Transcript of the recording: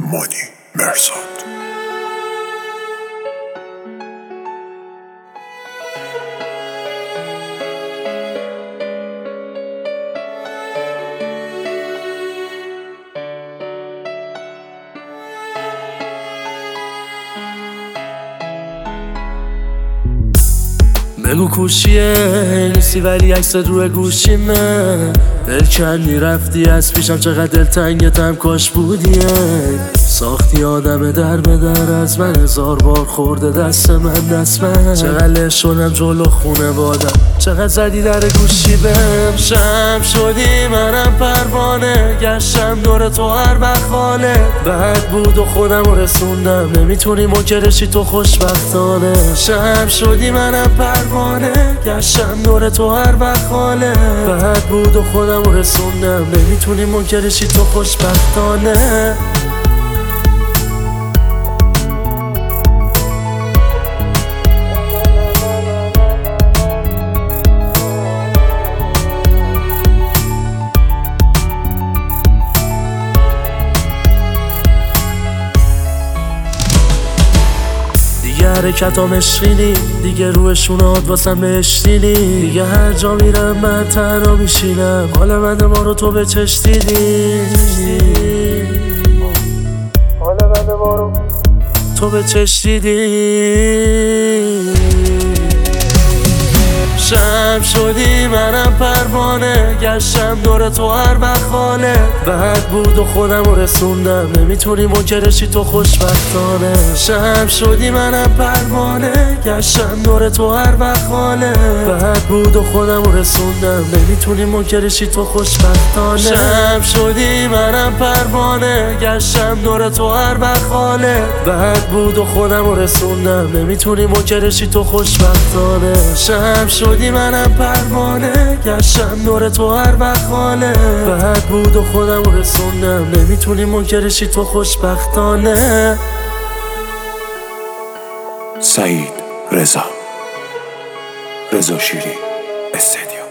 مانی مرزاد. بگو کوشیه نیستی ولی عکس روی گوشیمه. دل کندی رفتی از پیشم، چقدر دلتنگتم کاش بودیه. ساختی آدم در به در از من، 1000 بار خورده دست من. چقدر شدم جلو خونه بادم، چقدر زدی در گوشی بهم. شم شدی منم پروانه، گشتم دور تو هر بخاله. بد بود و خودم رو رسوندم، نمیتونی منکرشی تو خوشبختانه. شم شدی منم پروانه، گشتم دور تو هر بخاله. بد بود و خودم رو رسوندم، نمیتونی منکرشی تو خوشبختانه. دیگه حرکتام عشقینی، دیگه روی شونات واسم بشتینی. دیگه هر جا میرم من تنها میشینم، حال من ما رو تو به چش دیدی. حال من ما رو تو به چش دیدی. شم شدی منم پروانه، گشتم دور تو هر بخاله. بد بود و خودم رو رسوندم، نمیتونی منکرشی تو خوشبختانه. شم شدی منم پروانه، گشتم دور تو هر بخاله. بد بود و خودم رو رسوندم، نمیتونی منکرشی تو خوشبختانه. شم شدی منم پروانه، گشتم دور تو هر بخاله. بد بود و خودم رو رسوندم، نمیتونی منکرشی تو خوشبختانه. شم شدی منم پروانه، گشتم دور تو هر بخاله. بد بود و خودم رو رسوندم، نمیتونی منکرشی تو خوشبختانه. سعید رضا شیری استدیو.